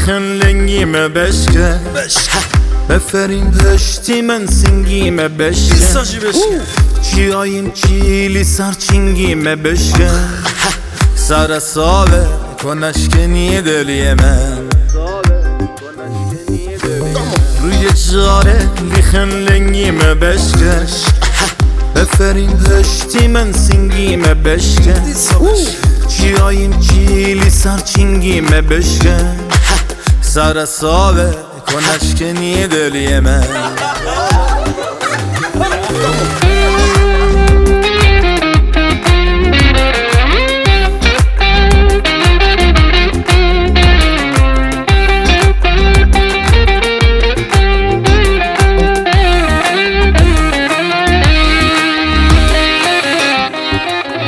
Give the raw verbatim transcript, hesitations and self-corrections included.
لیخن لنگیم بشکن بفرین پشتی من سنگیم بشکن چیاییم چیلی سرچنگیم بشکن سر ساوه کنشکنی دلی من روی جاره لیخن لنگیم بشکن بفرین پشتی من سنگیم بشکن چیاییم چیلی سرچنگیم بشکن سر ساوه کنشکنی دلی من